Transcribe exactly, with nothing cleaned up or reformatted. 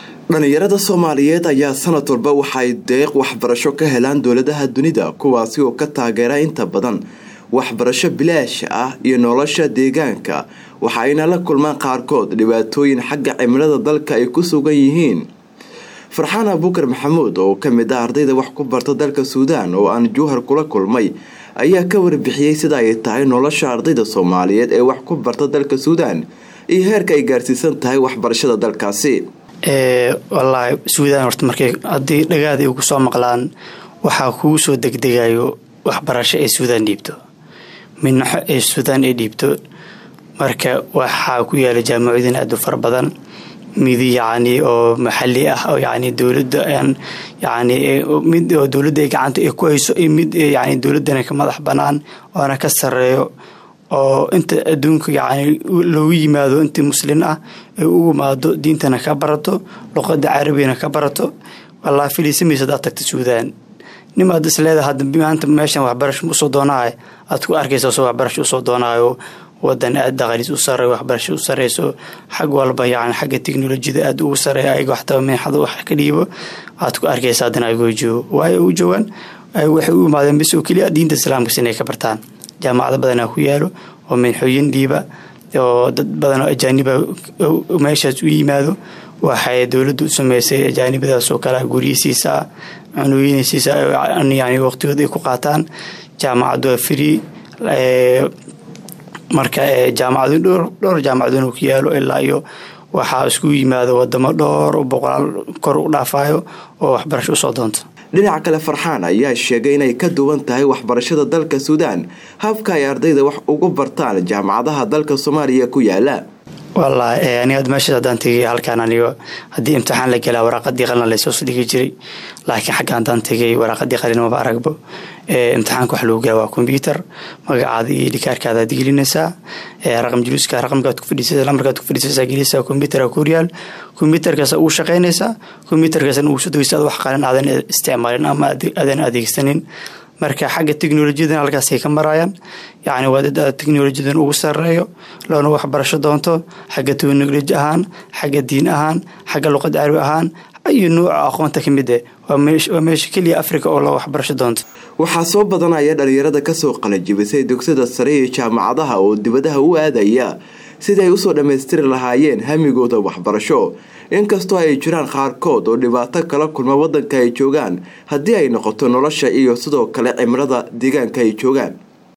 dhalinyarada Soomaaliyeed ayaa sanad walba waxay deeq waxbarasho ka helaan dawladaha dunida kuwaasi oo ka taageera inta badan waxbarasho bilaash ah iyo nolosha deegaanka waxayna la kulmaan qaarkood dhibaatooyin xagga cimilada dalka ay ku sugan yihiin. Farxaan Abuukar Maxamuud oo kamid ah ardayda wax ku barta dalka Suudaan oo aan Jowhar kula kulmay ayaa ka warbixiyay sida ay tahay nolosha ardayda Soomaaliyeed ee wax ku barta dalka Suudaan iyo heerka ay gaarsiisan tahay waxbarashada dalkaasi. ee wallahi Suudaan horta markay hadii dhagaadii ugu soo maqlaan waxa ku soo degdegayo waxbarasho ee Suudaan dhiibto minnaha ee Suudaan ee dhiibto marka waxa ku yaala jaamacadina aad u far badan midi yaani oo maxalli ah oo yaani dawladda aan yaani mid oo dawladda ay gacanta ay ku hayso mid yaani dawladana ka madax banaan oo ka sareeyo oo inta adduunka yaani loo yimaado inta muslim ah ee ugu maado diintana ka barato luqadda carabiyana ka barato wallahi filisimiisa dadka Suudaan nimaad isleedahay hadda maanta meeshan waxbarasho u soo doonaay aad ku arkayso soo waxbarasho u soo doonaayo wadan aad daaqlis u sareeyo waxbarasho u sareeyo xaq walba yaani xagga tiknoolajiyada aad u sareeyo ay waxta meexdo wax ka dhiibo aad ku arkayso hadana ay goojo way u joogan ay wax u maadeen bis oo kaliya diinta islaamka sinay ka bartaan jaamacado badan ku yaalo oo meenxooyin dhiiba oo dad badan oo ajaaniba meeshaas u yimaado waxay dawladdu sameysay ajaanibadaas oo kala guriyisiisa cunooyinsiisa yaani waqtigooda ku qaataan jaamacado free ee marka jaamacado dhowr dhowr jaamacado ku yaalo ilaa iyo waxa isku yimaado wadamo dhowr oo boqol kor u dhaafayo oo waxbarasho soo doonto. dhinaca kale Farxaan ayaa sheegay inay ka duwan tahay waxbarashada dalka Suudaan habka ay ardayda wax ugu bartaan jaamacadaha dalka Soomaaliya ku yaala. wallahi ani aad meesha dantigii halkaan aniga hadii imtixaan la galaa warqadii qalin la soo dhigi jiray laakiin xaggan dantigii warqadii qalin ma aragbo ee imtixaanka wax lagu galaa waa computer magacaada iyo dhikaarkaada digilinaysa ee raqam juluska raqamka ku fadhiisay lambarka ku fadhiisay gelisa computer ku real computerkaas uu shaqeynaysa computerkaas uu soo dagaysa wax qalin aadan isticmaalin ama aadan adeegsanin marka xagga tiknoolajiyada halkaas ay ka marayaan yaani wadada tiknoolajiyada ugu sareeyo loona waxbarasho doonto xagga tiknoolajiyada ahaan xagga diin ahaan xagga luqad carabi ahaan ay nooc aqoonta kamid ah waa meesh waa meesh kaliya Afrika oo la waxbarasho doonto. waxaa soo badanaya dhalinyarada ka soo qalajibisay dugsiyada sare ee jaamacadaha oo dibadaha u aadaya siday u soo dhameystiri lahaayeen hamigooda waxbarasho inkastoo ay jiraan qaarkood oo dhibaato kala kulma wadanka ay joogaan hadii ay noqoto nolosha iyo sidoo kale cimilada deegaanka ay joogaan.